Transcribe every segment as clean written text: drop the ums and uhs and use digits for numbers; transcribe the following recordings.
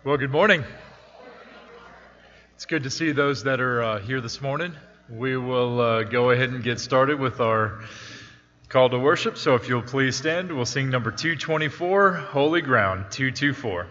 Well, good morning. It's good to see those that are here this morning. We will go ahead and get started with our call to worship. So if you'll please stand, we'll sing number 224, Holy Ground, 224.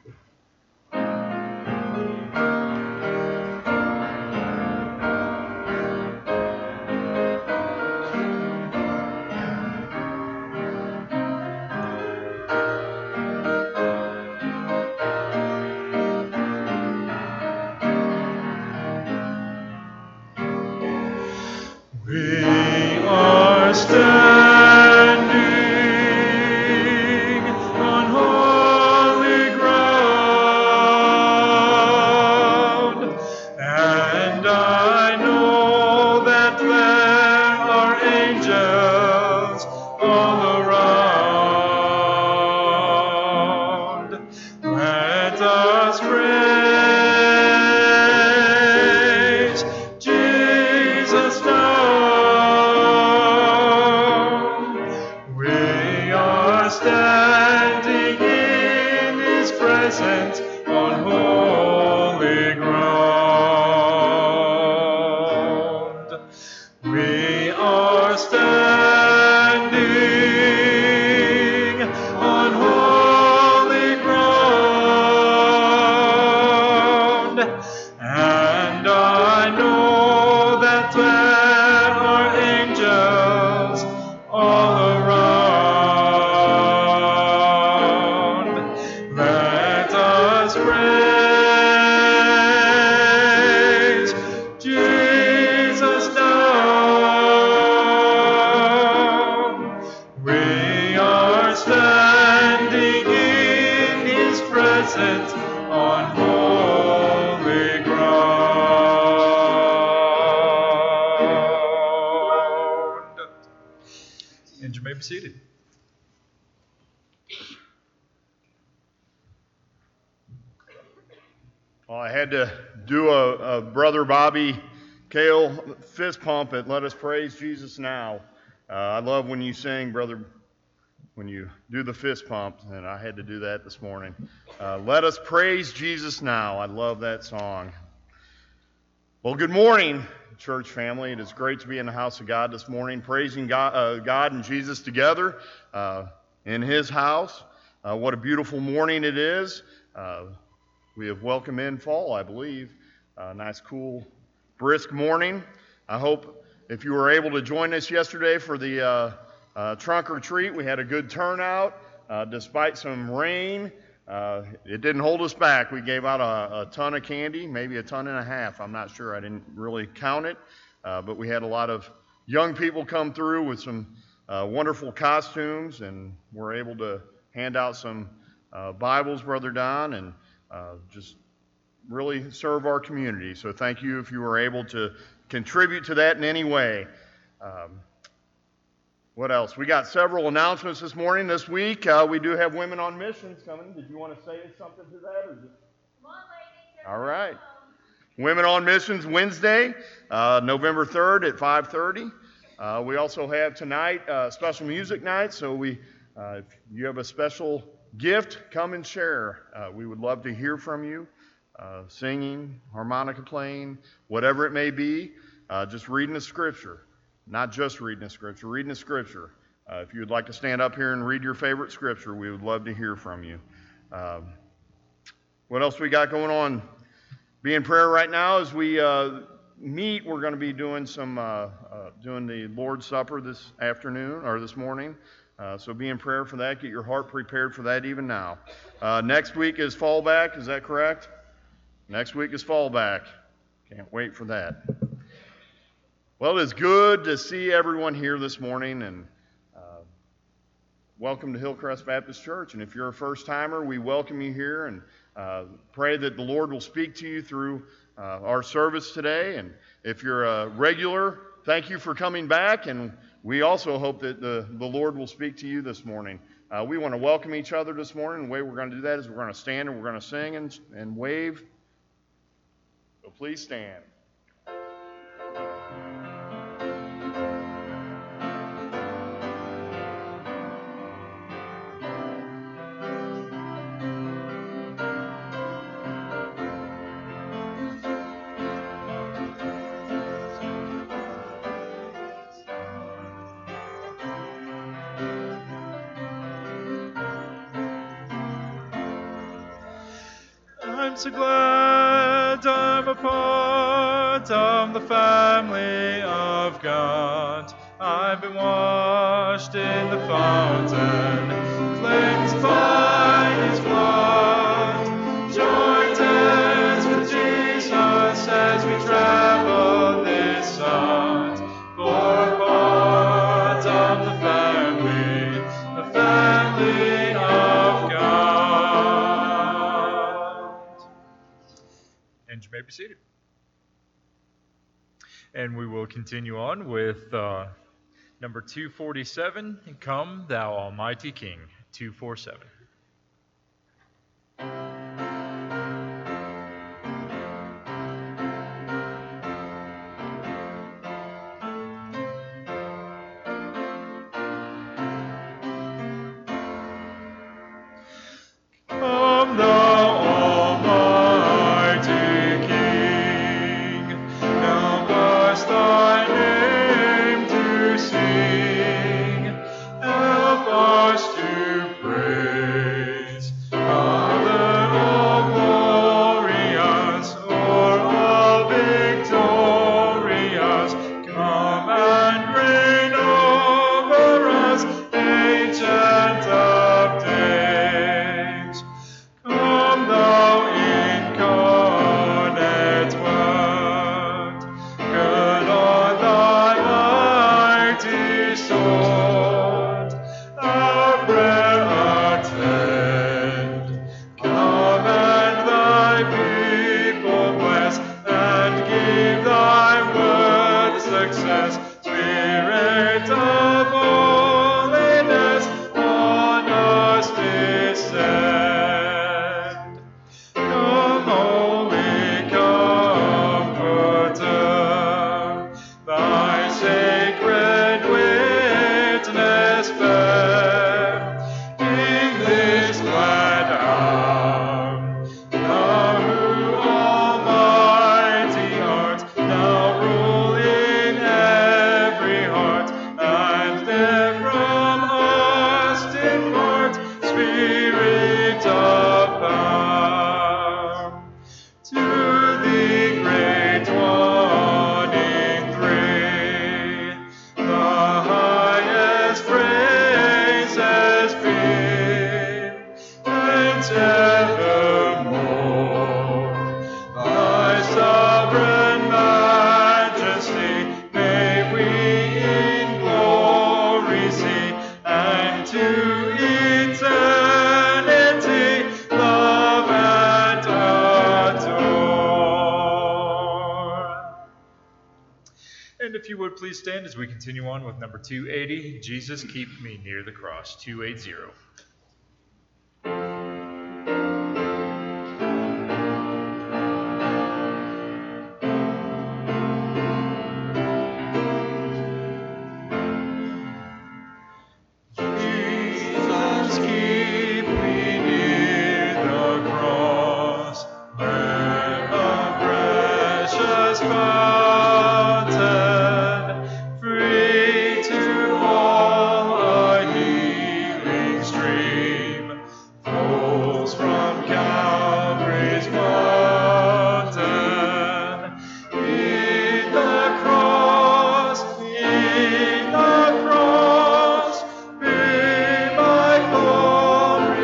Seated. Well, I had to do a Brother Bobby Cale fist pump at Let Us Praise Jesus Now. I love when you sing, brother, when you do the fist pump, and I had to do that this morning. Let Us Praise Jesus Now. I love that song. Well, good morning, church family. It is great to be in the house of God this morning, praising God and Jesus together in His house. What a beautiful morning it is. We have welcomed in fall, I believe. Nice, cool, brisk morning. I hope if you were able to join us yesterday for the trunk or treat, we had a good turnout despite some rain. It didn't hold us back. We gave out a ton of candy, maybe a ton and a half. I'm not sure. I didn't really count it. But we had a lot of young people come through with some wonderful costumes, and we're able to hand out some Bibles, Brother Don, and just really serve our community. So thank you if you were able to contribute to that in any way. What else? We got several announcements this morning. This week, we do have Women on Missions coming. Did you want to say something to that? Or just... Come on, ladies. All right. Women on Missions Wednesday, November 3rd at 5:30. We also have tonight special music night. So if you have a special gift, come and share. We would love to hear from you. Singing, harmonica playing, whatever it may be. Just reading the Scripture. Not just reading the Scripture, reading the Scripture. If you would like to stand up here and read your favorite Scripture, we would love to hear from you. What else we got going on? Be in prayer right now as we meet. We're going to be doing doing the Lord's Supper this afternoon or this morning. So be in prayer for that. Get your heart prepared for that even now. Next week is fallback. Is that correct? Next week is fallback. Can't wait for that. Well, it is good to see everyone here this morning, and welcome to Hillcrest Baptist Church. And if you're a first-timer, we welcome you here and pray that the Lord will speak to you through our service today. And if you're a regular, thank you for coming back, and we also hope that the Lord will speak to you this morning. We want to welcome each other this morning. The way we're going to do that is we're going to stand and we're going to sing and wave. So please stand. so glad I'm a part of the family of God. I've been washed in the fountain, cleansed by His blood. Joined hands with Jesus as we travel this earth. For part of the family of God. And you may be seated. And we will continue on with number 247, Come Thou Almighty King, 247. Come thou almighty King, help us thy name to sing, help us to praise, Father all glorious, o'er all victorious, come and reign over us, ancient of days. Come thou incarnate Word, gird on thy mighty sword, our prayer attend. Come and thy people bless, and give thy word success. Spirit of holiness, on us descend. Come, Holy Comforter, thy sacred witness bear. In this glad hour, thou who almighty art, now rule in every heart, and there from us depart, Spirit of power. To thee, great one in three, the highest praises be, and evermore thy sovereign majesty may we in glory see, and to eternity love and adore. And if you would please stand as we continue on with number 280, Jesus Keep Me Near the Cross, 280. Jesus, keep me near the cross, where a precious fountain, free to all a healing stream, flows from Calvary's fountain. In the cross, be my glory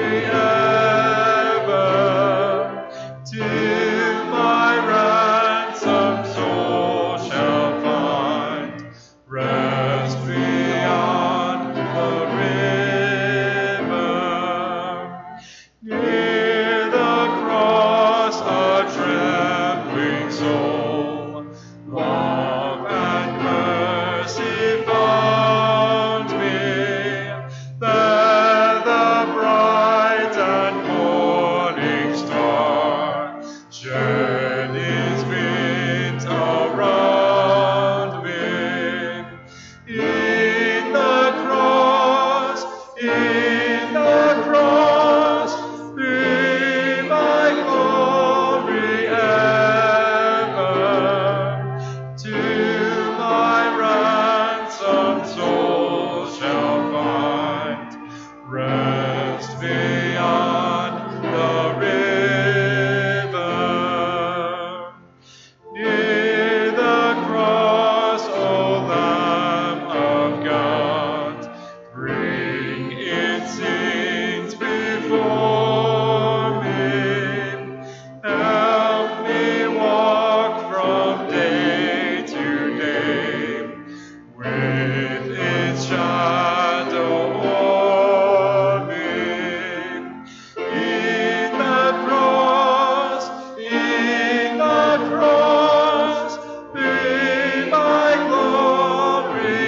scenes before me. Help me walk from day to day with its shadow o'er me. In the cross, be my glory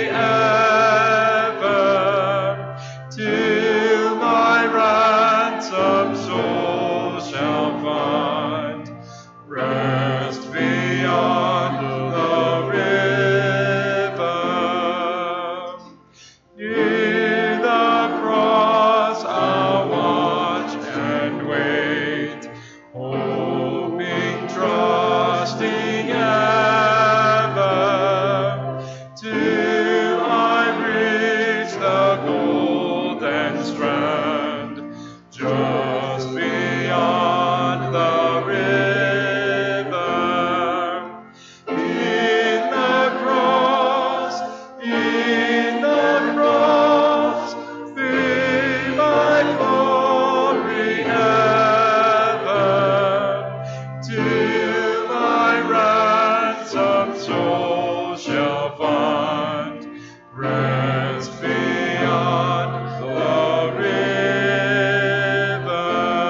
ever, till my ransomed soul shall find rest beyond the river. Near the cross I'll watch and wait, hoping, trusting ever, till I reach the golden strand, just beyond the river. In the cross, be my glory ever, till my ransomed soul shall find rest beyond the river.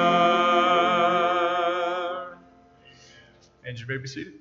And you may be seated.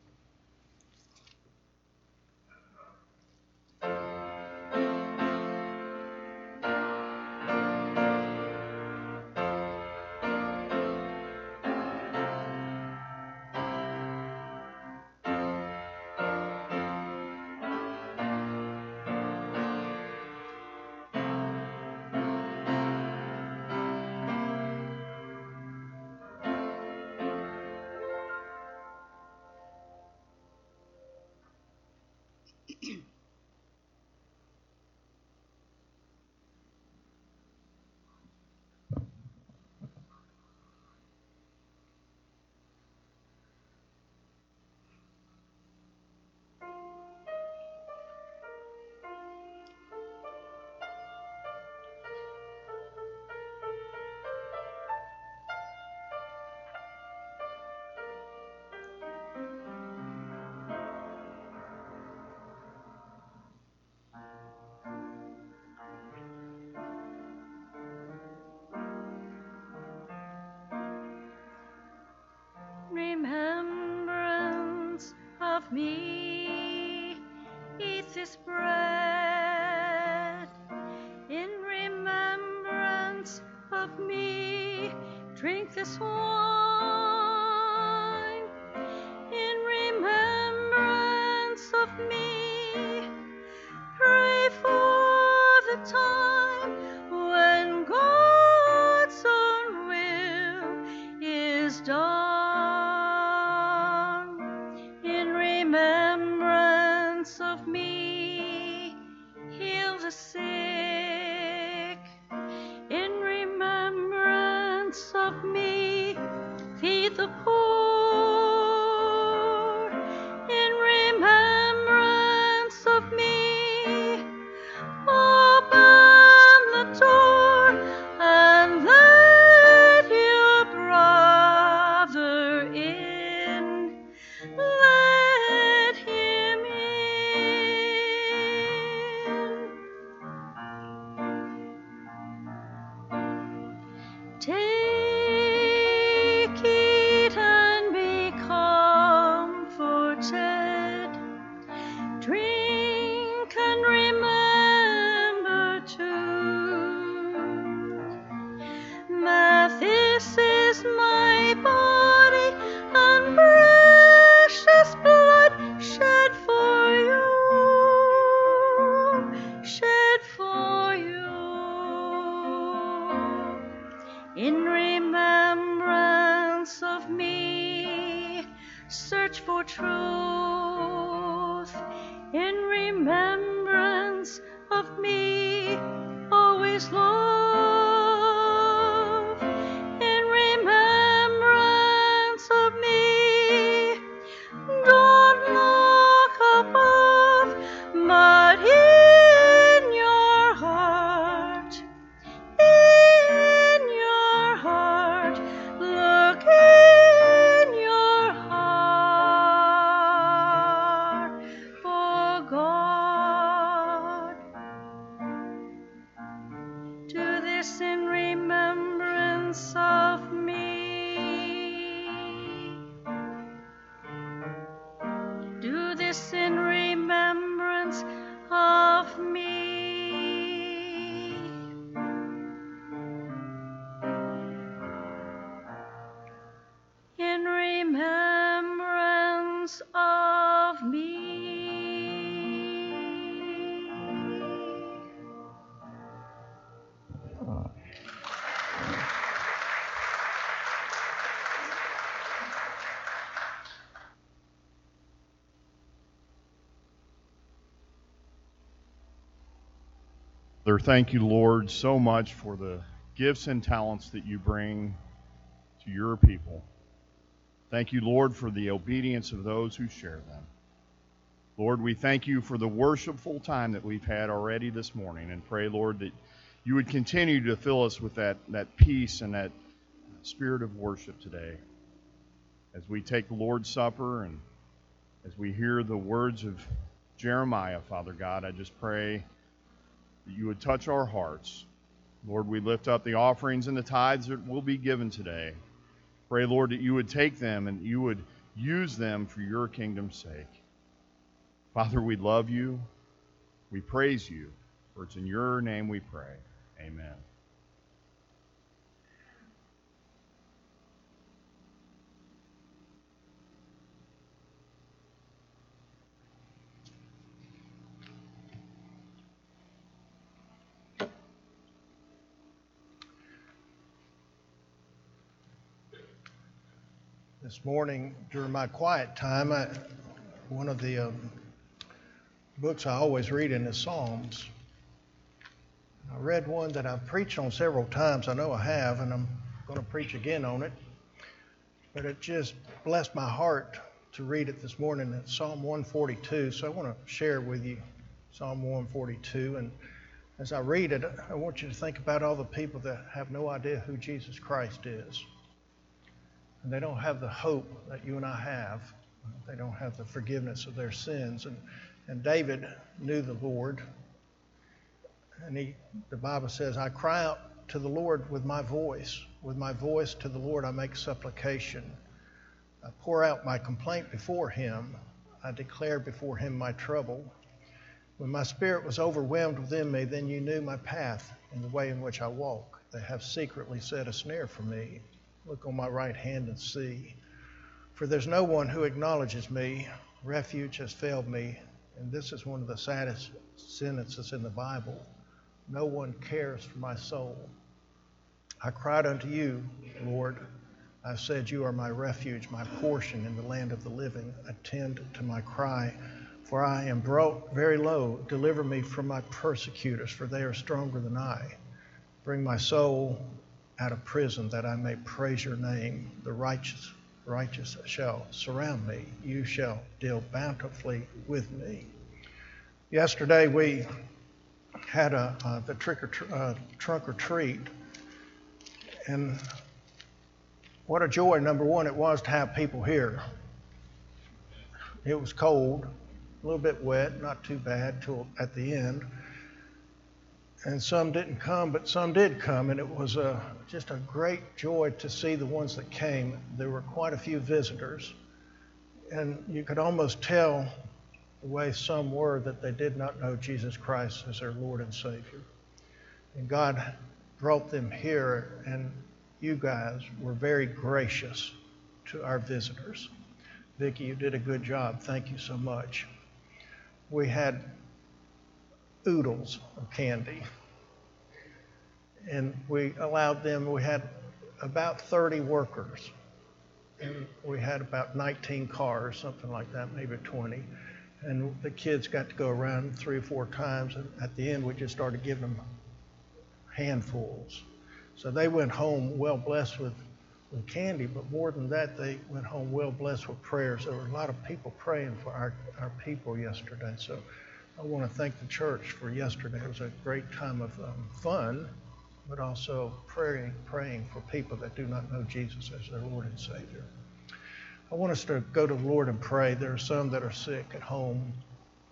Remembrance of me, eat this bread. In remembrance of me, drink this wine. In remembrance of me, pray for the time when God's own will is done. In remembrance of me, heal the sick. In remembrance of me, feed the poor. In remembrance of me, open the door and let your brother in. Let him in. Take it and be comforted. Drink and remember too, that this is my body and precious blood shed for you, shed for you. In remembrance of me, search for truth. In remembrance of me, always love. In remembrance of me, don't look above, but in your heart, this in remembrance of me. Do this in remembrance of me. In remembrance of me. Father, thank you, Lord, so much for the gifts and talents that you bring to your people. Thank you, Lord, for the obedience of those who share them. Lord, we thank you for the worshipful time that we've had already this morning, and pray, Lord, that you would continue to fill us with that peace and that spirit of worship today. As we take the Lord's Supper and as we hear the words of Jeremiah, Father God, I just pray that you would touch our hearts. Lord, we lift up the offerings and the tithes that will be given today. Pray, Lord, that you would take them and you would use them for your kingdom's sake. Father, we love you. We praise you. For it's in your name we pray. Amen. This morning, during my quiet time, one of the books I always read in is Psalms. I read one that I've preached on several times. I know I have, and I'm going to preach again on it. But it just blessed my heart to read it this morning. It's Psalm 142, so I want to share with you Psalm 142. And as I read it, I want you to think about all the people that have no idea who Jesus Christ is. And they don't have the hope that you and I have. They don't have the forgiveness of their sins. And David knew the Lord. And the Bible says, I cry out to the Lord with my voice. With my voice to the Lord I make supplication. I pour out my complaint before him. I declare before him my trouble. When my spirit was overwhelmed within me, then you knew my path and the way in which I walk. They have secretly set a snare for me. Look on my right hand and see. For there's no one who acknowledges me. Refuge has failed me. And this is one of the saddest sentences in the Bible. No one cares for my soul. I cried unto you, Lord. I said, you are my refuge, my portion in the land of the living. Attend to my cry, for I am brought very low. Deliver me from my persecutors, for they are stronger than I. Bring my soul out of prison, that I may praise your name. The righteous shall surround me. You shall deal bountifully with me. Yesterday we had the trunk or treat, and what a joy, number one, it was to have people here. It was cold, a little bit wet, not too bad till at the end. And some didn't come, but some did come, and it was just a great joy to see the ones that came. There were quite a few visitors, and you could almost tell the way some were that they did not know Jesus Christ as their Lord and Savior. And God brought them here, and you guys were very gracious to our visitors. Vicki, you did a good job. Thank you so much. We had oodles of candy. And we allowed them, we had about 30 workers. And we had about 19 cars, something like that, maybe 20. And the kids got to go around 3 or 4 times. And at the end, we just started giving them handfuls. So they went home well blessed with candy, but more than that, they went home well blessed with prayers. There were a lot of people praying for our people yesterday. So I want to thank the church for yesterday. It was a great time of fun, but also praying for people that do not know Jesus as their Lord and Savior. I want us to go to the Lord and pray. There are some that are sick at home.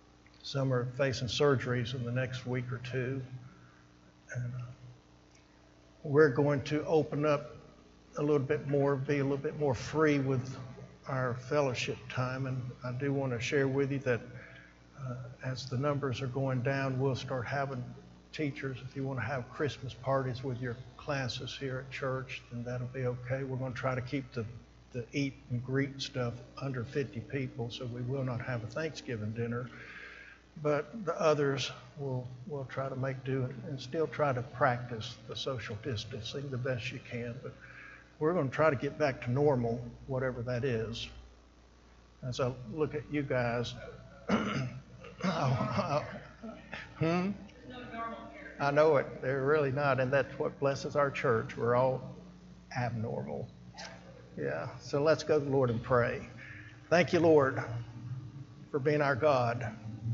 Some are facing surgeries in the next week or two. And we're going to open up a little bit more, be a little bit more free with our fellowship time. And I do want to share with you that as the numbers are going down, we'll start having teachers. If you want to have Christmas parties with your classes here at church, then that'll be okay. We're going to try to keep the eat and greet stuff under 50 people, so we will not have a Thanksgiving dinner. But the others we'll try to make do and still try to practice the social distancing the best you can. But we're going to try to get back to normal, whatever that is. As I look at you guys, I know it. They're really not, and that's what blesses our church. We're all abnormal. Yeah. So let's go to the Lord and pray. Thank you, Lord, for being our God.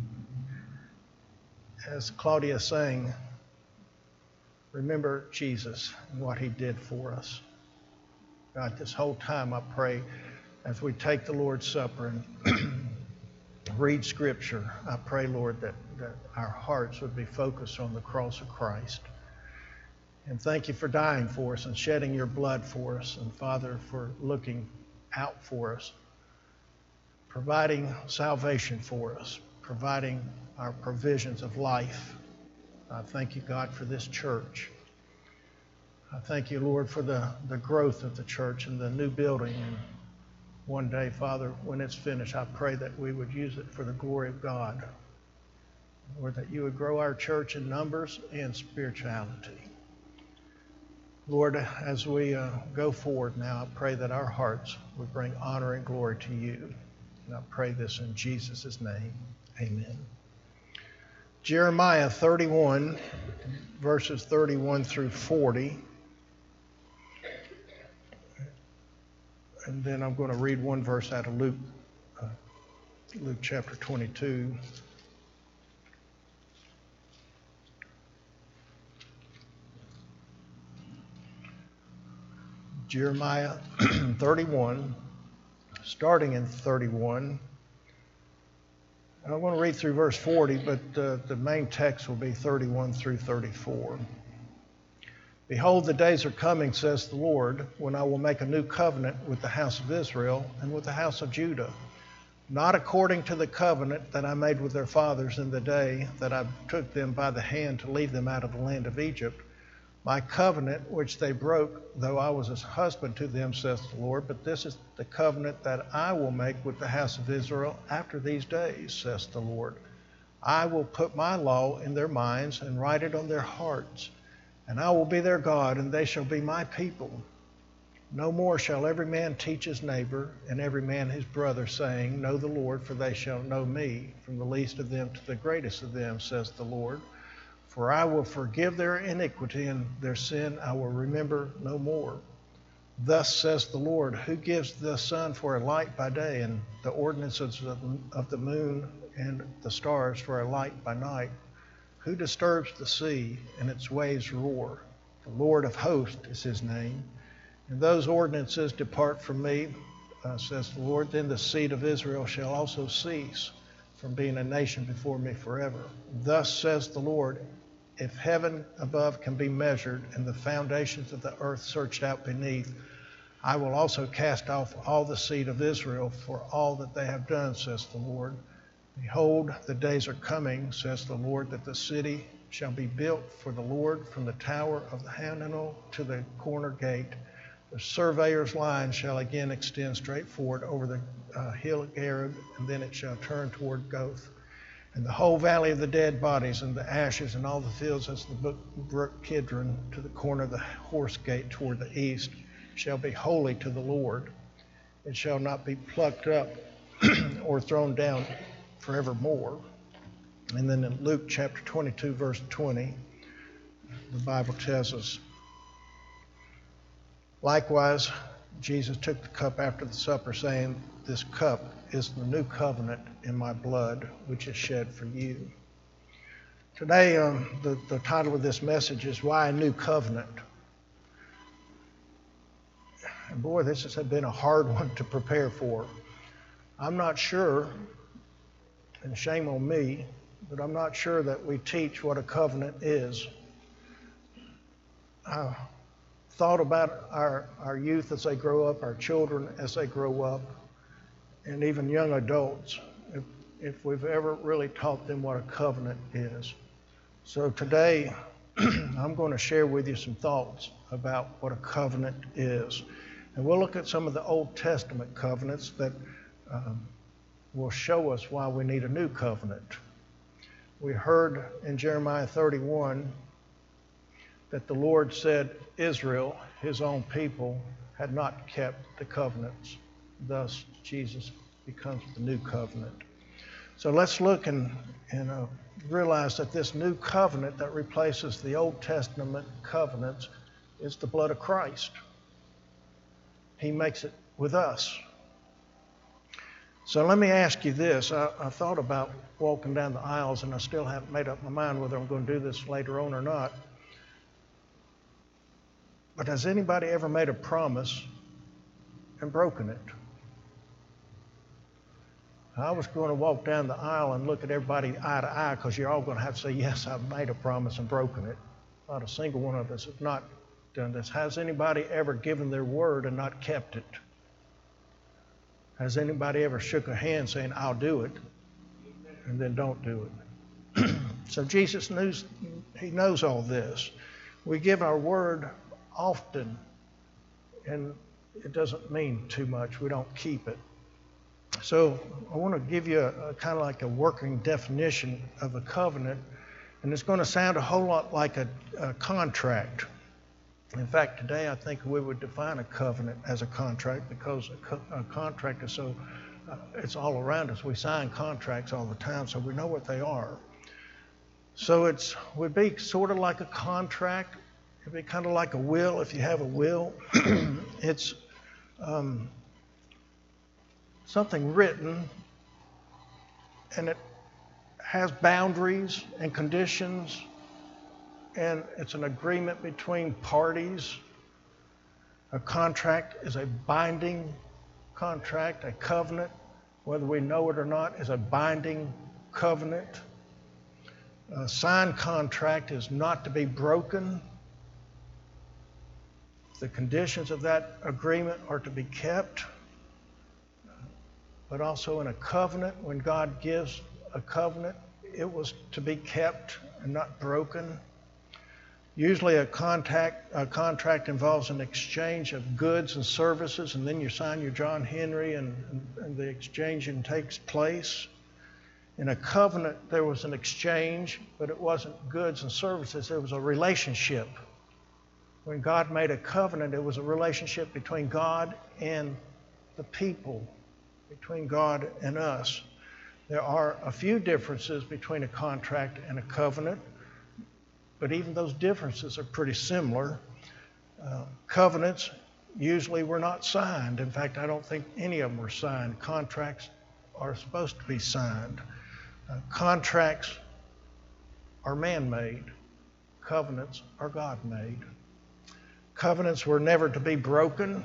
As Claudia sang, remember Jesus and what he did for us. God, this whole time I pray as we take the Lord's Supper and read Scripture, I pray, Lord, that our hearts would be focused on the cross of Christ. And thank you for dying for us and shedding your blood for us. And Father, for looking out for us, providing salvation for us, providing our provisions of life. I thank you, God, for this church. I thank you, Lord, for the growth of the church and the new building. And one day, Father, when it's finished, I pray that we would use it for the glory of God. Lord, that you would grow our church in numbers and spirituality. Lord, as we go forward now, I pray that our hearts would bring honor and glory to you. And I pray this in Jesus' name. Amen. Jeremiah 31, verses 31 through 40. And then I'm going to read one verse out of Luke chapter 22. Jeremiah 31, starting in 31. And I'm going to read through verse 40, but the main text will be 31 through 34. Behold, the days are coming, says the Lord, when I will make a new covenant with the house of Israel and with the house of Judah, not according to the covenant that I made with their fathers in the day that I took them by the hand to lead them out of the land of Egypt, my covenant which they broke, though I was a husband to them, says the Lord. But this is the covenant that I will make with the house of Israel after these days, says the Lord. I will put my law in their minds and write it on their hearts. And I will be their God, and they shall be my people. No more shall every man teach his neighbor, and every man his brother, saying, Know the Lord, for they shall know me, from the least of them to the greatest of them, says the Lord. For I will forgive their iniquity, and their sin I will remember no more. Thus says the Lord, who gives the sun for a light by day, and the ordinances of the moon and the stars for a light by night? Who disturbs the sea, and its waves roar? The Lord of hosts is his name. And those ordinances depart from me, says the Lord. Then the seed of Israel shall also cease from being a nation before me forever. Thus says the Lord, if heaven above can be measured and the foundations of the earth searched out beneath, I will also cast off all the seed of Israel for all that they have done, says the Lord. Behold, the days are coming, says the Lord, that the city shall be built for the Lord from the tower of the Hananel to the corner gate. The surveyor's line shall again extend straight forward over the hill of Gareb, and then it shall turn toward Goth. And the whole valley of the dead bodies and the ashes and all the fields as the brook Kidron to the corner of the horse gate toward the east shall be holy to the Lord. It shall not be plucked up or thrown down forevermore. And then in Luke chapter 22, verse 20, the Bible tells us, likewise, Jesus took the cup after the supper, saying, this cup is the new covenant in my blood, which is shed for you. Today, the title of this message is Why a New Covenant? And boy, this has been a hard one to prepare for. I'm not sure, and shame on me, but I'm not sure that we teach what a covenant is. thought about our youth as they grow up, our children as they grow up, and even young adults, if we've ever really taught them what a covenant is. So today, I'm going to share with you some thoughts about what a covenant is. And we'll look at some of the Old Testament covenants that will show us why we need a new covenant. We heard in Jeremiah 31 that the Lord said Israel, his own people, had not kept the covenants. Thus, Jesus becomes the new covenant. So let's look and realize that this new covenant that replaces the Old Testament covenants is the blood of Christ. He makes it with us. So let me ask you this. I thought about walking down the aisles, and I still haven't made up my mind whether I'm going to do this later on or not. But has anybody ever made a promise and broken it? I was going to walk down the aisle and look at everybody eye to eye, because you're all going to have to say, yes, I've made a promise and broken it. Not a single one of us has not done this. Has anybody ever given their word and not kept it? Has anybody ever shook a hand saying, I'll do it, and then don't do it? So Jesus knows, he knows all this. We give our word often, and it doesn't mean too much. We don't keep it. So I want to give you a kind of like a working definition of a covenant, and it's going to sound a whole lot like a contract. In fact, today I think we would define a covenant as a contract, because a contract is so, it's all around us. We sign contracts all the time, so we know what they are. So it would be sort of like a contract. It'd be kind of like a will, if you have a will. It's something written, and it has boundaries and conditions, and it's an agreement between parties. A contract is a binding contract. A covenant, whether we know it or not, is a binding covenant. A signed contract is not to be broken. The conditions of that agreement are to be kept. But also in a covenant, when God gives a covenant, it was to be kept and not broken. Usually a contract involves an exchange of goods and services, and then you sign your John Henry and the exchanging takes place. In a covenant, there was an exchange, but it wasn't goods and services, it was a relationship. When God made a covenant, it was a relationship between God and the people, between God and us. There are a few differences between a contract and a covenant, but even those differences are pretty similar. Covenants usually were not signed. In fact, I don't think any of them were signed. Contracts are supposed to be signed. Contracts are man-made. Covenants are God-made. Covenants were never to be broken.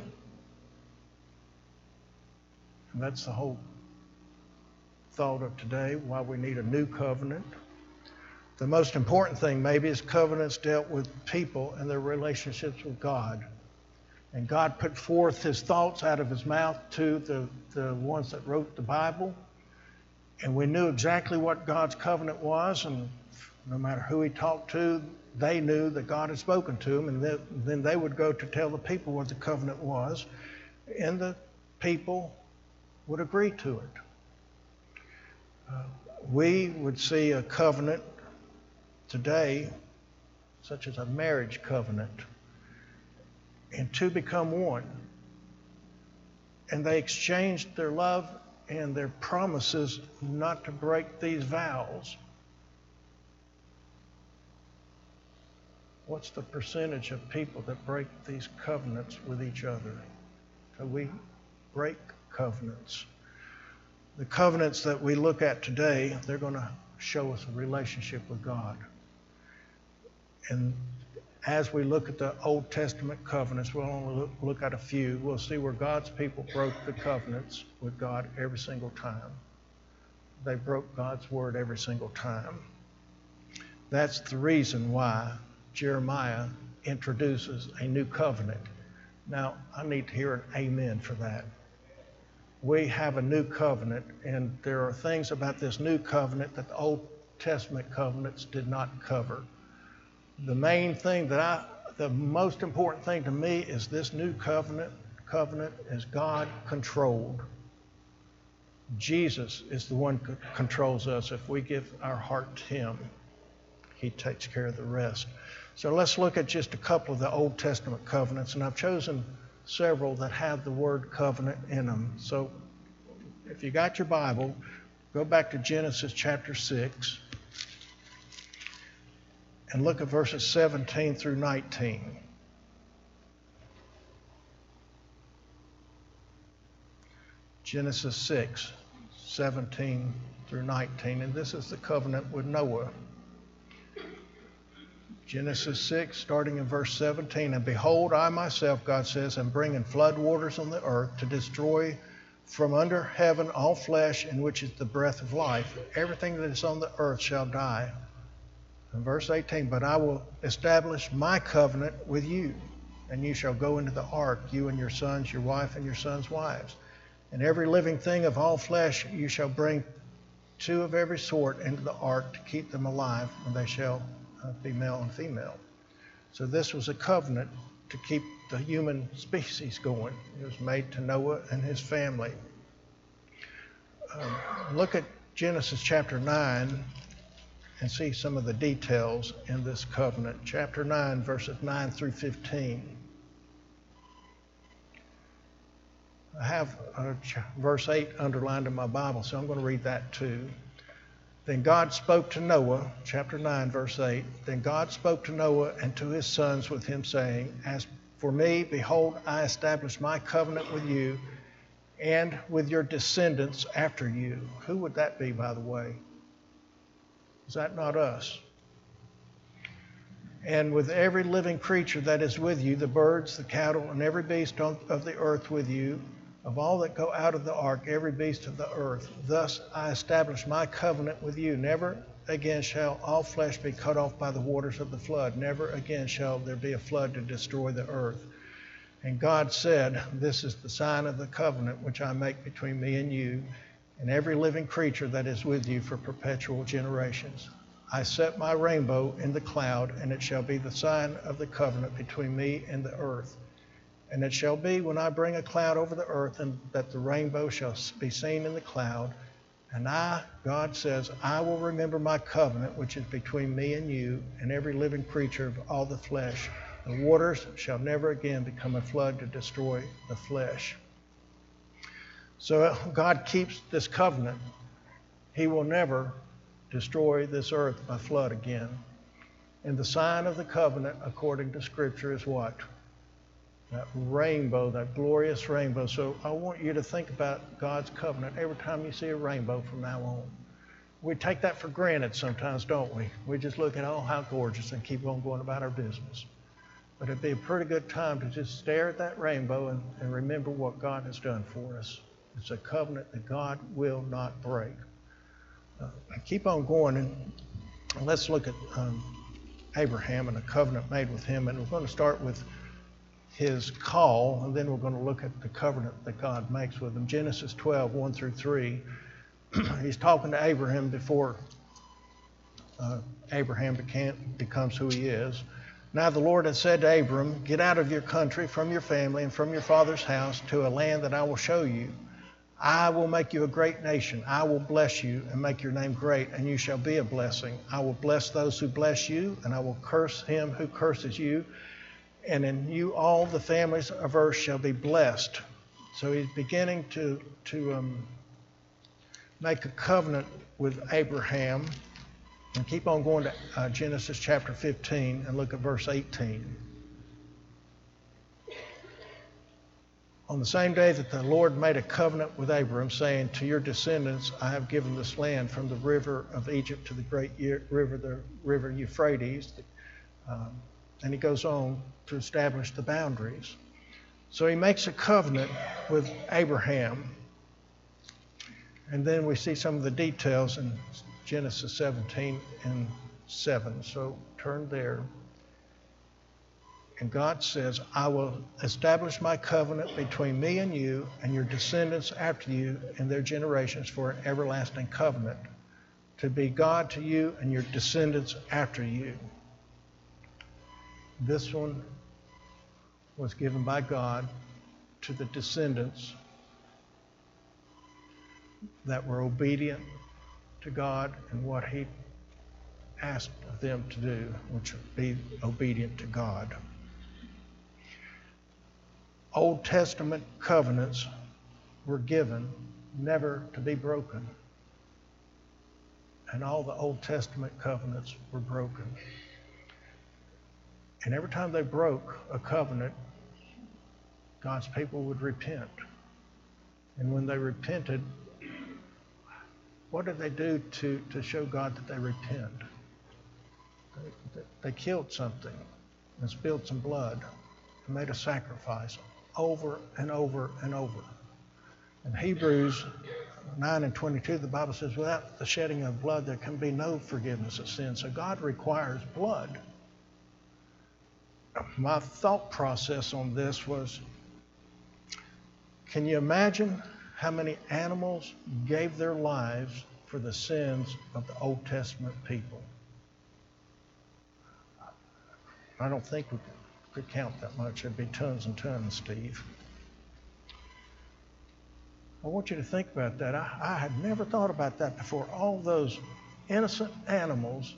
And that's the whole thought of today, why we need a new covenant. The most important thing maybe is covenants dealt with people and their relationships with God. And God put forth his thoughts out of his mouth to the ones that wrote the Bible. And we knew exactly what God's covenant was, and no matter who he talked to, they knew that God had spoken to them, and then they would go to tell the people what the covenant was, and the people would agree to it. We would see a covenant today, such as a marriage covenant, and two become one. And they exchanged their love and their promises not to break these vows. What's the percentage of people that break these covenants with each other? So we break covenants. The covenants that we look at today, they're going to show us a relationship with God. And as we look at the Old Testament covenants, we'll only look at a few. We'll see where God's people broke the covenants with God every single time. They broke God's word every single time. That's the reason why Jeremiah introduces a new covenant. Now, I need to hear an amen for that. We have a new covenant, and there are things about this new covenant that the Old Testament covenants did not cover. The main thing the most important thing to me is this new covenant is God controlled. Jesus is the one who controls us. If we give our heart to Him, He takes care of the rest. So let's look at just a couple of the Old Testament covenants, and I've chosen several that have the word covenant in them. So if you got your Bible, go back to Genesis chapter 6 and look at verses 17 through 19. Genesis 6, 17 through 19, and this is the covenant with Noah. Genesis 6, starting in verse 17, and behold, I myself, God says, am bringing flood waters on the earth to destroy from under heaven all flesh, in which is the breath of life. Everything that is on the earth shall die. And verse 18, but I will establish my covenant with you, and you shall go into the ark, you and your sons, your wife, and your sons' wives. And every living thing of all flesh you shall bring two of every sort into the ark to keep them alive, and they shall be male and female. So this was a covenant to keep the human species going. It was made to Noah and his family. Look at Genesis chapter 9 and see some of the details in this covenant. Chapter 9, verses 9 through 15. I have verse 8 underlined in my Bible, so I'm going to read that too. Then God spoke to Noah, chapter 9, verse 8. Then God spoke to Noah and to his sons with him, saying, as for me, behold, I establish my covenant with you and with your descendants after you. Who would that be, by the way? Is that not us? And with every living creature that is with you, the birds, the cattle, and every beast of the earth with you, of all that go out of the ark, every beast of the earth. Thus I establish my covenant with you. Never again shall all flesh be cut off by the waters of the flood. Never again shall there be a flood to destroy the earth. And God said, this is the sign of the covenant which I make between me and you, and every living creature that is with you for perpetual generations. I set my rainbow in the cloud, and it shall be the sign of the covenant between me and the earth. And it shall be when I bring a cloud over the earth, and that the rainbow shall be seen in the cloud. And I, God says, I will remember my covenant, which is between me and you, and every living creature of all the flesh. The waters shall never again become a flood to destroy the flesh. So God keeps this covenant. He will never destroy this earth by flood again. And the sign of the covenant, according to Scripture, is what? That rainbow, that glorious rainbow. So I want you to think about God's covenant every time you see a rainbow from now on. We take that for granted sometimes, don't we? We just look at, oh, how gorgeous, and keep on going about our business. But it'd be a pretty good time to just stare at that rainbow and remember what God has done for us. It's a covenant that God will not break. Keep on going, and let's look at Abraham and the covenant made with him. And we're going to start with his call, and then we're going to look at the covenant that God makes with him. Genesis 12, 1 through 3. He's talking to Abraham before Abraham becomes who he is. Now the Lord had said to Abram, get out of your country, from your family, and from your father's house to a land that I will show you. I will make you a great nation. I will bless you and make your name great, and you shall be a blessing. I will bless those who bless you, and I will curse him who curses you. And in you all the families of earth shall be blessed. So he's beginning to make a covenant with Abraham. And keep on going to Genesis chapter 15 and look at verse 18. On the same day that the Lord made a covenant with Abram, saying, to your descendants I have given this land from the river of Egypt to the great river, the river Euphrates. And he goes on to establish the boundaries. So he makes a covenant with Abraham. And then we see some of the details in Genesis 17 and 7. So turn there. And God says, I will establish my covenant between me and you and your descendants after you and their generations for an everlasting covenant, to be God to you and your descendants after you. This one was given by God to the descendants that were obedient to God and what He asked of them to do, which would be obedient to God. Old Testament covenants were given never to be broken. And all the Old Testament covenants were broken. And every time they broke a covenant, God's people would repent. And when they repented, what did they do to show God that they repent? They killed something and spilled some blood and made a sacrifice over and over and over. In Hebrews 9:22, the Bible says, without the shedding of blood, there can be no forgiveness of sin. So God requires blood. My thought process on this was, can you imagine how many animals gave their lives for the sins of the Old Testament people? I don't think we could count that much. There'd be tons and tons, Steve. I want you to think about that. I had never thought about that before. All those innocent animals,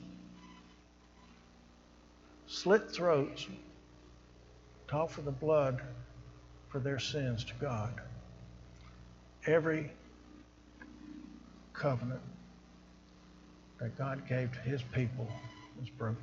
slit throats, to offer the blood for their sins to God. Every covenant that God gave to His people was broken.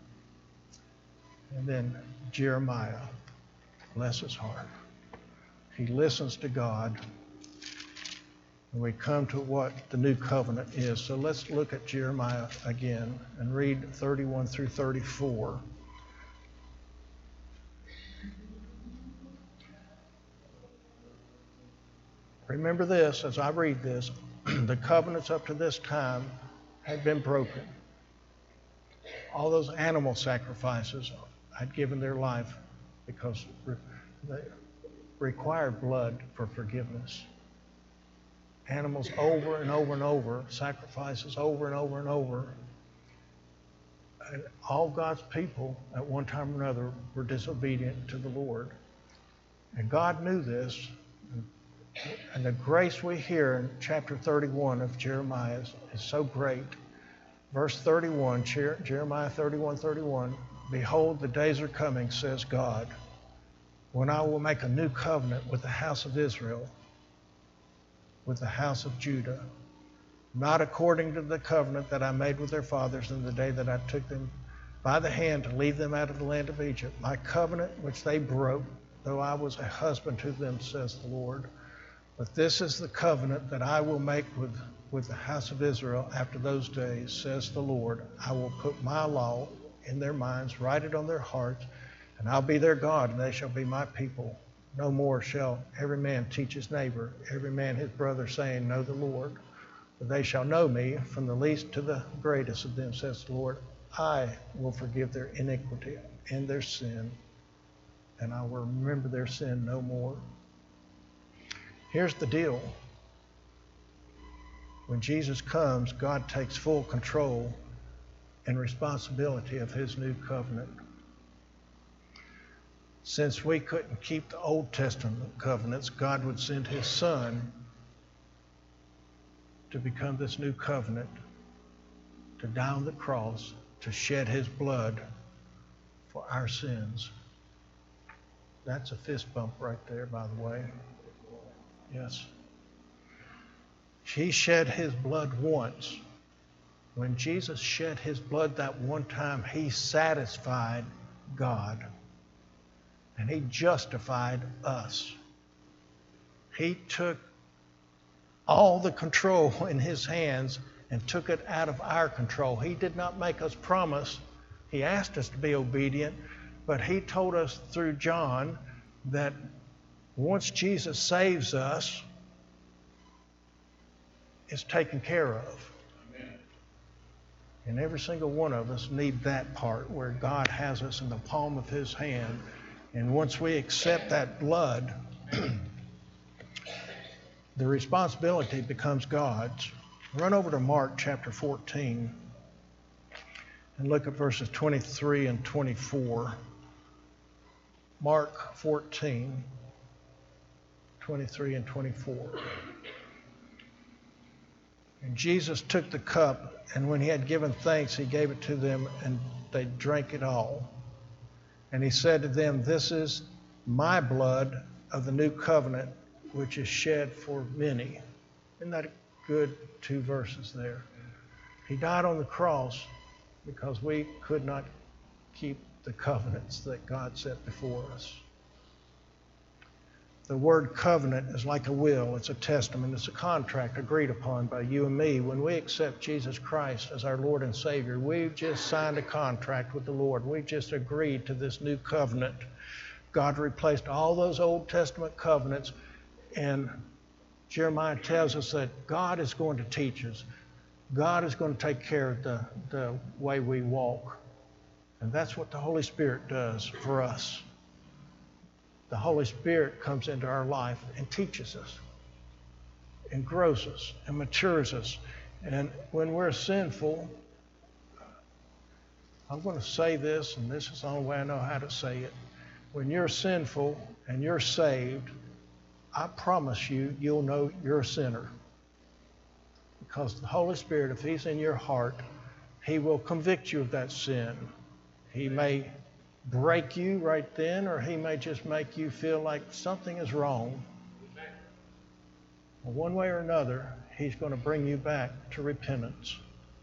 And then Jeremiah, bless his heart, he listens to God. And we come to what the new covenant is. So let's look at Jeremiah again and read 31 through 34. Remember this, as I read this, the covenants up to this time had been broken. All those animal sacrifices had given their life because they required blood for forgiveness. Animals over and over and over, sacrifices over and over and over. And all God's people at one time or another were disobedient to the Lord. And God knew this. And the grace we hear in chapter 31 of Jeremiah is so great. Verse 31, Jeremiah 31:31, behold, the days are coming, says God, when I will make a new covenant with the house of Israel, with the house of Judah, not according to the covenant that I made with their fathers in the day that I took them by the hand to lead them out of the land of Egypt, my covenant which they broke, though I was a husband to them, says the Lord. But this is the covenant that I will make with the house of Israel after those days, says the Lord. I will put my law in their minds, write it on their hearts, and I'll be their God, and they shall be my people. No more shall every man teach his neighbor, every man his brother, saying, know the Lord. For they shall know me, from the least to the greatest of them, says the Lord. I will forgive their iniquity and their sin, and I will remember their sin no more. Here's the deal. When Jesus comes, God takes full control and responsibility of His new covenant. Since we couldn't keep the Old Testament covenants, God would send His Son to become this new covenant, to die on the cross, to shed His blood for our sins. That's a fist bump right there, by the way. Yes. He shed His blood once. When Jesus shed His blood that one time, He satisfied God. And He justified us. He took all the control in His hands and took it out of our control. He did not make us promise. He asked us to be obedient, but He told us through John that once Jesus saves us, it's taken care of. Amen. And every single one of us need that part where God has us in the palm of his hand. And once we accept that blood, the responsibility becomes God's. Run over to Mark chapter 14 and look at verses 23 and 24. Mark 14, 23 and 24. And Jesus took the cup, and when he had given thanks, he gave it to them, and they drank it all. And he said to them, "This is my blood of the new covenant, which is shed for many." Isn't that a good 2 verses there? He died on the cross because we could not keep the covenants that God set before us. The word covenant is like a will. It's a testament. It's a contract agreed upon by you and me. When we accept Jesus Christ as our Lord and Savior, we've just signed a contract with the Lord. We've just agreed to this new covenant. God replaced all those Old Testament covenants, and Jeremiah tells us that God is going to teach us. God is going to take care of the way we walk. And that's what the Holy Spirit does for us. The Holy Spirit comes into our life and teaches us and grows us and matures us. And when we're sinful, I'm going to say this, and this is the only way I know how to say it. When you're sinful and you're saved, I promise you, you'll know you're a sinner. Because the Holy Spirit, if he's in your heart, he will convict you of that sin. He may break you right then, or he may just make you feel like something is wrong. One way or another, he's going to bring you back to repentance.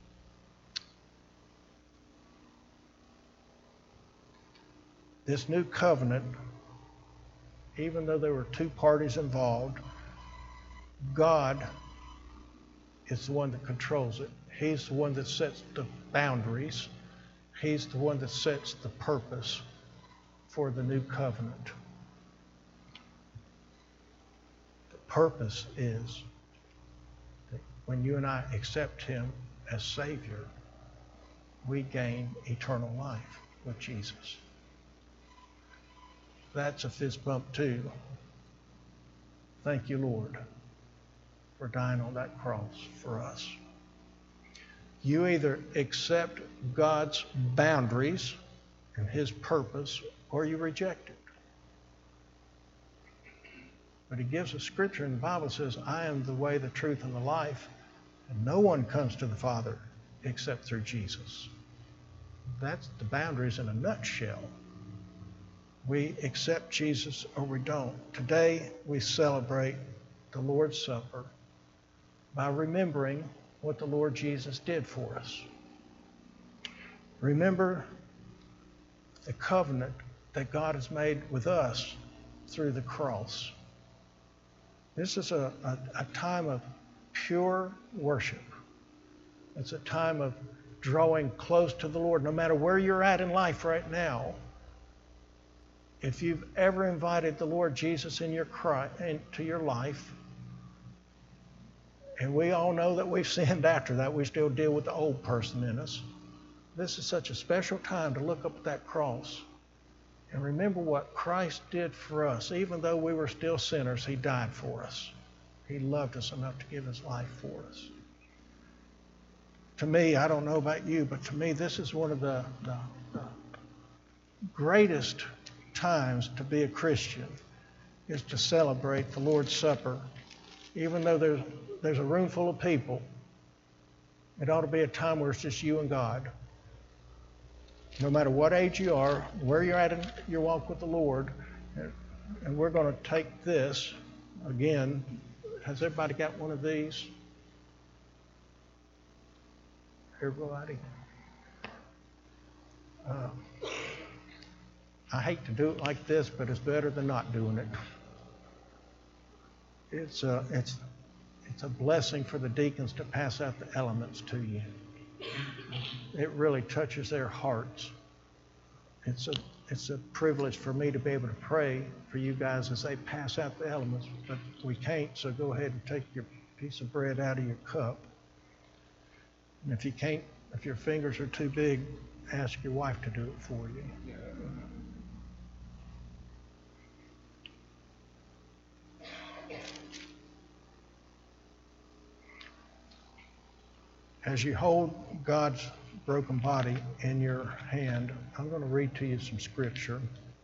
This new covenant, even though there were 2 parties involved, God is the one that controls it. He's the one that sets the boundaries. He's the one that sets the purpose for the new covenant. The purpose is that when you and I accept him as Savior, we gain eternal life with Jesus. That's a fist bump too. Thank you, Lord, for dying on that cross for us. You either accept God's boundaries and his purpose, or you reject it. But he gives us scripture, and the Bible says, "I am the way, the truth, and the life, and no one comes to the Father except through Jesus." That's the boundaries in a nutshell. We accept Jesus or we don't. Today we celebrate the Lord's Supper by remembering what the Lord Jesus did for us. Remember the covenant that God has made with us through the cross. This is a time of pure worship. It's a time of drawing close to the Lord, no matter where you're at in life right now. If you've ever invited the Lord Jesus into your life, and we all know that we've sinned after that, we still deal with the old person in us. This is such a special time to look up at that cross and remember what Christ did for us. Even though we were still sinners, he died for us. He loved us enough to give his life for us. To me, I don't know about you, but to me, this is one of the greatest times to be a Christian, is to celebrate the Lord's Supper. Even though there's a room full of people, it ought to be a time where it's just you and God. No matter what age you are, where you're at in your walk with the Lord, and we're going to take this again. Has everybody got one of these? Everybody? I hate to do it like this, but it's better than not doing it. It's a blessing for the deacons to pass out the elements to you. It really touches their hearts. It's a privilege for me to be able to pray for you guys as they pass out the elements, but we can't, so go ahead and take your piece of bread out of your cup. And if you can't If your fingers are too big, ask your wife to do it for you. As you hold God's broken body in your hand, I'm going to read to you some scripture.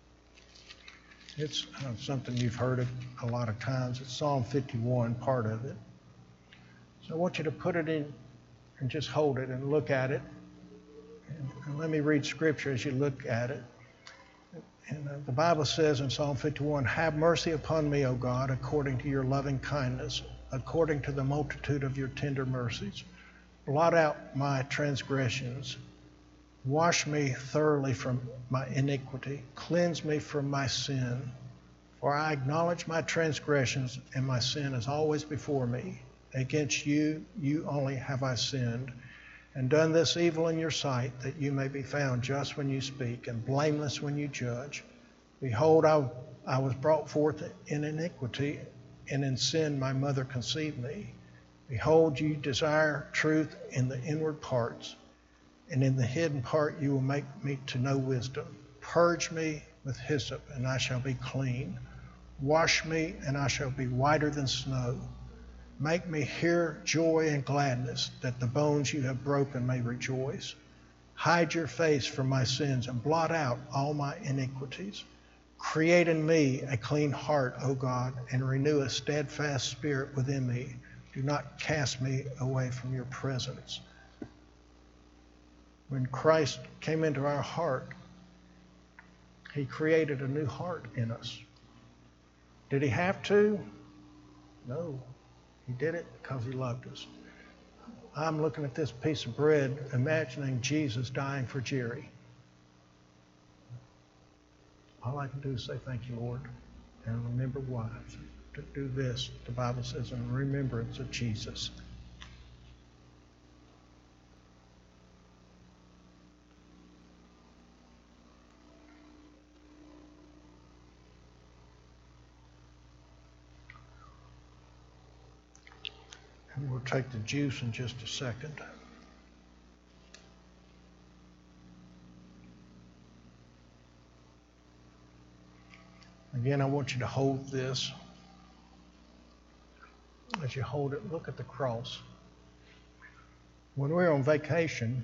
It's something you've heard it a lot of times. It's Psalm 51, part of it. So I want you to put it in and just hold it and look at it. And let me read scripture as you look at it. And the Bible says in Psalm 51, "Have mercy upon me, O God, according to your loving kindness, according to the multitude of your tender mercies. Blot out my transgressions. Wash me thoroughly from my iniquity. Cleanse me from my sin. For I acknowledge my transgressions, and my sin is always before me. Against you, you only have I sinned, and done this evil in your sight, that you may be found just when you speak, and blameless when you judge. Behold, I was brought forth in iniquity, and in sin my mother conceived me. Behold, you desire truth in the inward parts, and in the hidden part you will make me to know wisdom. Purge me with hyssop, and I shall be clean. Wash me, and I shall be whiter than snow. Make me hear joy and gladness, that the bones you have broken may rejoice. Hide your face from my sins, and blot out all my iniquities. Create in me a clean heart, O God, and renew a steadfast spirit within me. Do not cast me away from your presence." When Christ came into our heart, he created a new heart in us. Did he have to? No. He did it because he loved us. I'm looking at this piece of bread, imagining Jesus dying for Jerry. All I can do is say thank you, Lord, and remember why. To do this, the Bible says, in remembrance of Jesus. And we'll take the juice in just a second. Again, I want you to hold this. As you hold it, look at the cross. When we're on vacation,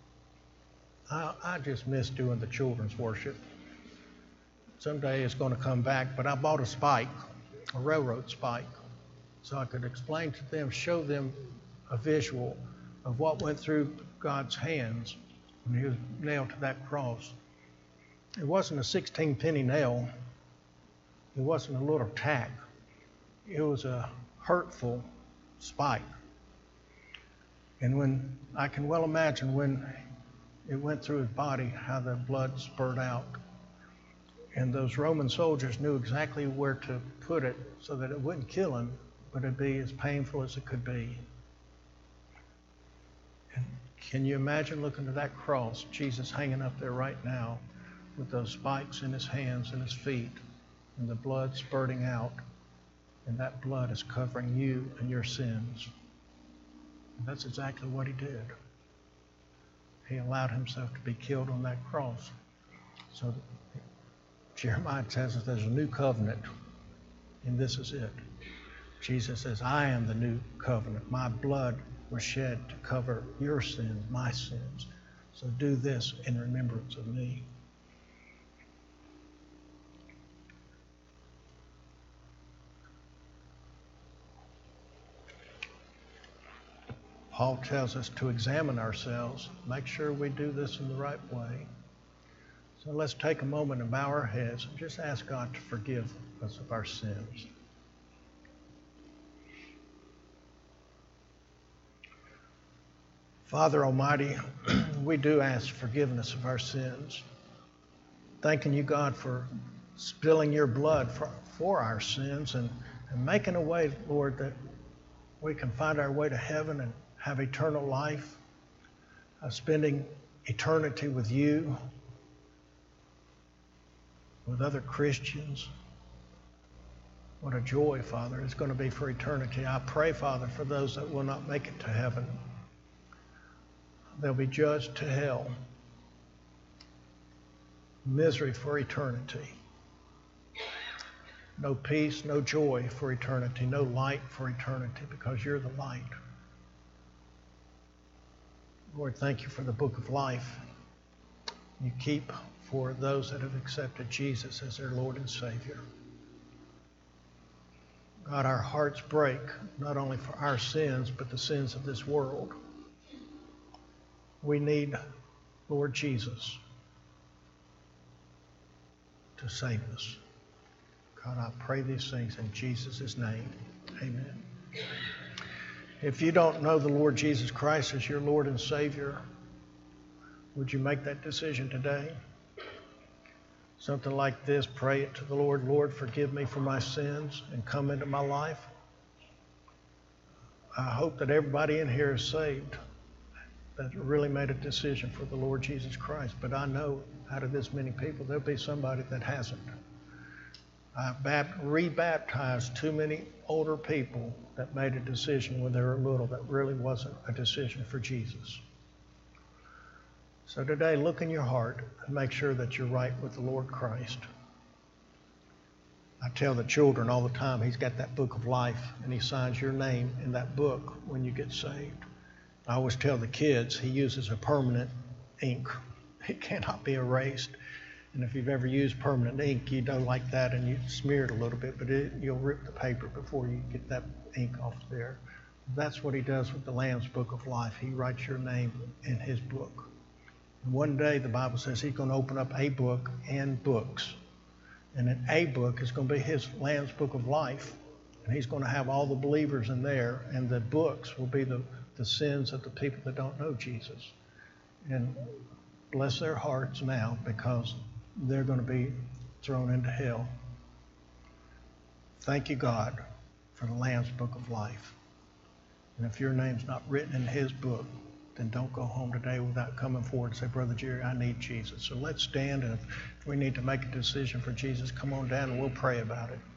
I just miss doing the children's worship. Someday it's going to come back, but I bought a spike, a railroad spike, so I could explain to them, show them a visual of what went through God's hands when he was nailed to that cross. It wasn't a 16-penny nail. It wasn't a little tack. It was a hurtful spike. And when I can well imagine when it went through his body, how the blood spurted out. And those Roman soldiers knew exactly where to put it so that it wouldn't kill him, but it'd be as painful as it could be. And can you imagine looking at that cross, Jesus hanging up there right now with those spikes in his hands and his feet and the blood spurting out, and that blood is covering you and your sins. And that's exactly what he did. He allowed himself to be killed on that cross. So Jeremiah tells us there's a new covenant, and this is it. Jesus says, I am the new covenant. My blood was shed to cover your sins, my sins. So do this in remembrance of me. Paul tells us to examine ourselves, make sure we do this in the right way. So let's take a moment and bow our heads and just ask God to forgive us of our sins. Father Almighty, we do ask forgiveness of our sins. Thanking you, God, for spilling your blood for our sins and making a way, Lord, that we can find our way to heaven and have eternal life, spending eternity with you, with other Christians. What a joy, Father, it's going to be for eternity. I pray, Father, for those that will not make it to heaven. they'll be judged to hell. Misery for eternity. No peace, no joy for eternity, no light for eternity, because you're the light. Lord, thank you for the book of life you keep for those that have accepted Jesus as their Lord and Savior. God, our hearts break, not only for our sins, but the sins of this world. We need Lord Jesus to save us. God, I pray these things in Jesus' name. Amen. If you don't know the Lord Jesus Christ as your Lord and Savior, would you make that decision today? Something like this, pray it to the Lord. Lord, forgive me for my sins and come into my life. I hope that everybody in here is saved, that really made a decision for the Lord Jesus Christ. But I know out of this many people, there'll be somebody that hasn't. I've rebaptized too many older people that made a decision when they were little that really wasn't a decision for Jesus. So today, look in your heart and make sure that you're right with the Lord Christ. I tell the children all the time, He's got that book of life, and He signs your name in that book when you get saved. I always tell the kids, He uses a permanent ink. It cannot be erased. And if you've ever used permanent ink, you know like that, and you smear it a little bit, but you'll rip the paper before you get that ink off there. That's what He does with the Lamb's book of life. He writes your name in His book. And one day, the Bible says He's going to open up a book and books. And in a book is going to be His Lamb's book of life. And He's going to have all the believers in there, and the books will be the sins of the people that don't know Jesus. And bless their hearts now, because they're going to be thrown into hell. Thank you, God, for the Lamb's book of life. And if your name's not written in His book, then don't go home today without coming forward and say, Brother Jerry, I need Jesus. So let's stand, and if we need to make a decision for Jesus, come on down and we'll pray about it.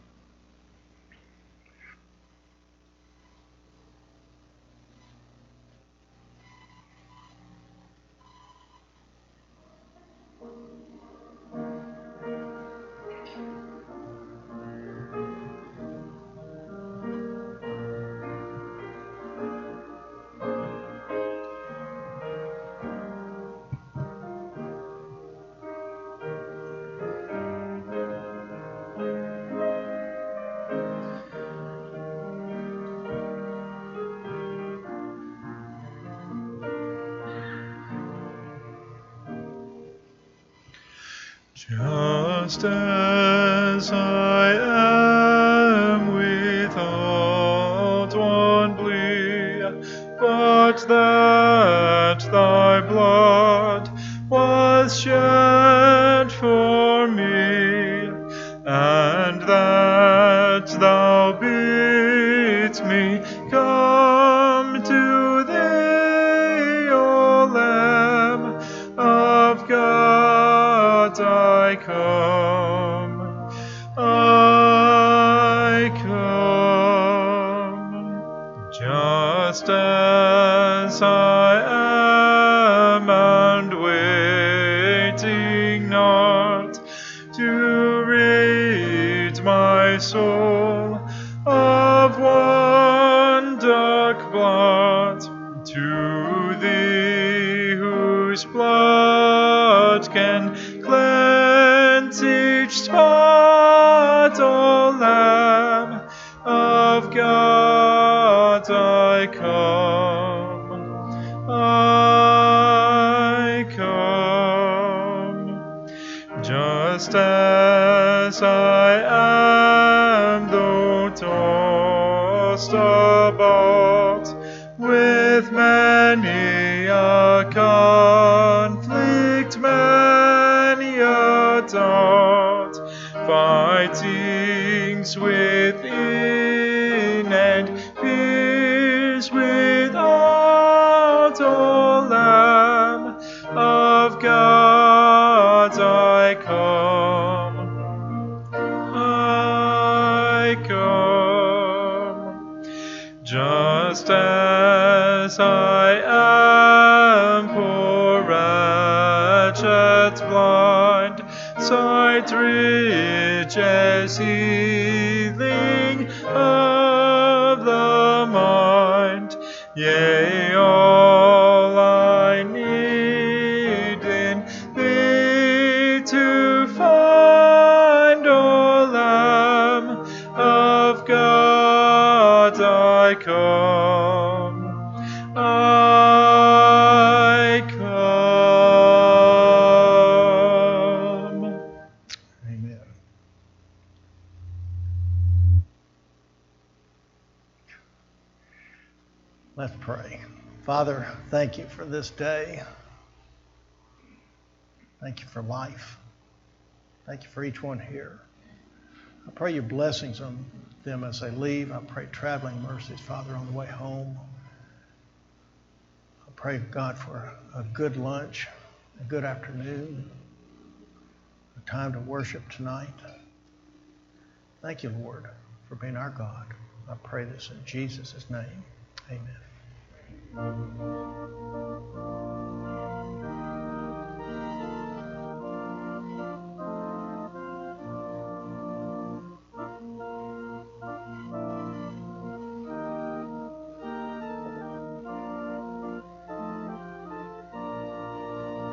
Just as I am without one plea, but that Thy blood was shed for me, and that Thou bidst me come to Thee, O Lamb of God. I come, just as I am, and waiting not to rid my soul of one dark blot, to Thee whose blood can cleanse each spot, O Lamb of God, I come, just as I am, though tossed about with many a conflict, many a dart, fightings within and fears without, O Lamb of God, I come, just as I am, toucheth blind, sight riches healing of the mind. Yea, all I need in thee to find, O Lamb of God, I come. I come. Amen. Let's pray. Father, thank you for this day. Thank you for life. Thank you for each one here. I pray your blessings on them as they leave. I pray traveling mercies, Father, on the way home. I pray, God, for a good lunch, a good afternoon, a time to worship tonight. Thank you, Lord, for being our God. I pray this in Jesus' name. Amen.